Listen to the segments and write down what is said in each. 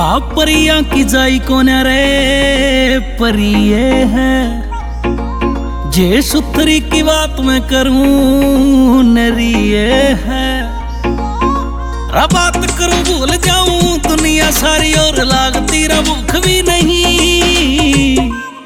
परियां की जाई कौन रे परिये है, जे सुथरी की बात मैं करूं नरिये है। बात करूं भूल जाऊं दुनिया सारी और लागती भूख भी नहीं।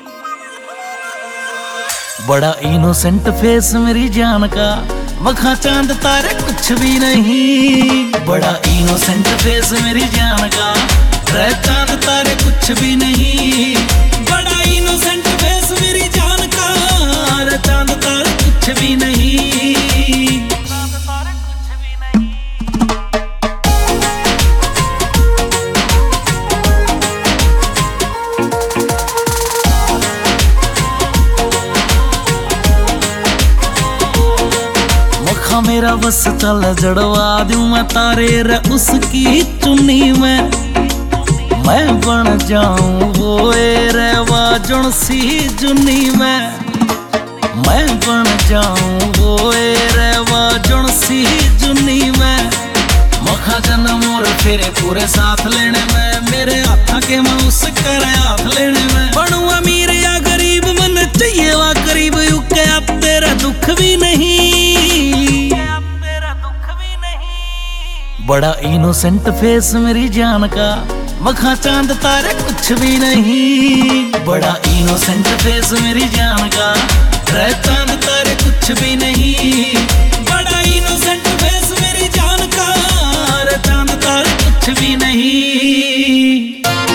बड़ा इनोसेंट फेस मेरी जान का, मखा चांद तारे कुछ भी नहीं। बड़ा इनोसेंट फेस मेरी जान का, रे चांद तारे कुछ भी नहीं। बड़ा इनोसेंट फेस मेरी जान का, रे चांद तारे कुछ भी नहीं। मेरा बस चल जड़वा दूं मैं तारे रे उसकी चुन्नी में। मैं बन जाऊं वो रे वाजुन सी जुन्नी में। मैं बन जाऊं वो रे वाजुन सी जुन्नी में। मखा जन्म और फिर पूरे साथ लेने में, मेरे हाथा के मैं उस कर हाथ लेने में। बनू अमीर या गरीब मन चाहिए वा करीब, युके अब तेरा दुख भी नहीं। बड़ा इनोसेंट फेस मेरी जान का, मखा चांद तारे कुछ भी नहीं। बड़ा इनोसेंट फेस मेरी जान का, रे चांद तारे कुछ भी नहीं। बड़ा इनोसेंट फेस मेरी जान का, रे चांद तारे कुछ भी नहीं।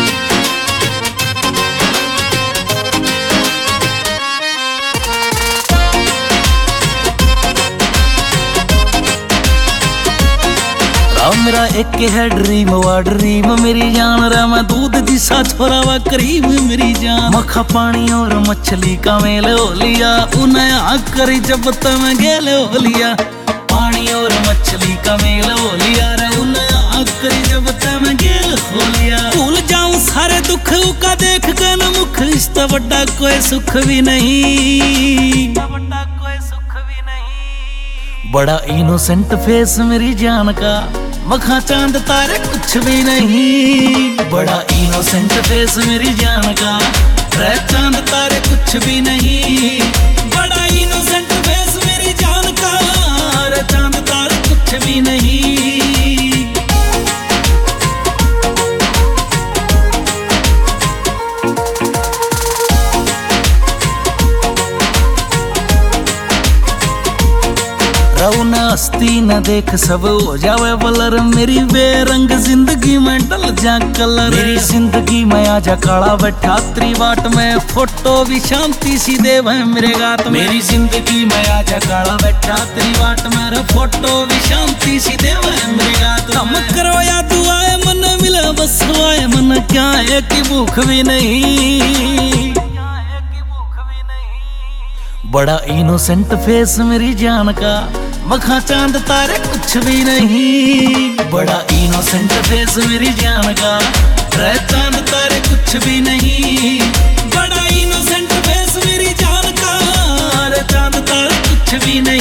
मेरा एक है ड्रीम वा ड्रीम मेरी जान रे, मैं दूध जिसा छोरा वा करीब मेरी जान। मखा पानी और मछली का मेल हो लिया, उन्हें आग करी जब तक गेल हो लिया। पानी और मछली का मेल हो लिया रे, उन्हें आग करी जब तक गेल हो लिया। भूल जाऊं सारे दुख का देख कर न मुख, इससे बड़ा कोई सुख भी नहीं। बड़ा इनोसेंट फेस मेरी जान का, मखा चांद तारे कुछ भी नहीं। बड़ा इनोसेंट फेस मेरी जान का, रे चांद तारे कुछ भी नहीं। बड़ा इनोसेंट फेस मेरी जान का, रे चांद तारे कुछ भी नहीं। रौन हस्ती न देख सब हो जावे बलर, मेरी बेरंग जिंदगी में डल जा कलर। मेरी जिंदगी में आजा काला बैठा त्रिवाट में, फोटो भी शांति सी देव है मेरे गात में। मेरी जिंदगी में आजा काला बैठा त्रिवाट में, फोटो भी शांति सी देव है मेरे गात में। हम करो या दुआए मन मिले बस आए मन, क्या है कि भूख भी नहीं। बड़ा इनोसेंट फेस मेरी जान का, मखा चांद तारे कुछ भी नहीं। बड़ा इनोसेंट फेस मेरी जान का, रे चांद तारे कुछ भी नहीं। बड़ा इनोसेंट फेस मेरी जान का, रे चांद तारे कुछ भी नहीं।